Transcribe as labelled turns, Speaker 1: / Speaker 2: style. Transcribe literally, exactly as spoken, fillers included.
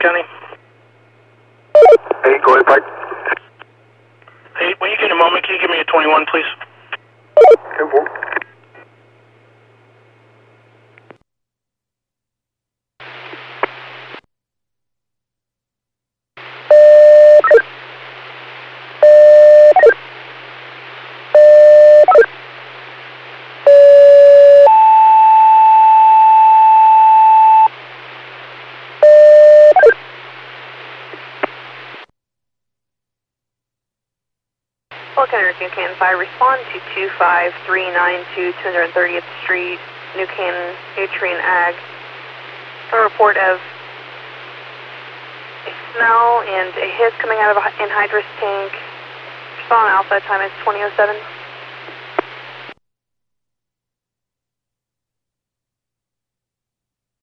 Speaker 1: County.
Speaker 2: Hey, go ahead, Pike.
Speaker 1: Hey, when you get a moment, can you give me a twenty-one, please?
Speaker 2: ten four.
Speaker 3: Falcon New Canton five, respond to two five three nine two, two hundred thirtieth Street, New Canton, Atrian Ag. A report of a smell and a hiss coming out of an anhydrous tank. Respond Alpha, time is twenty oh seven.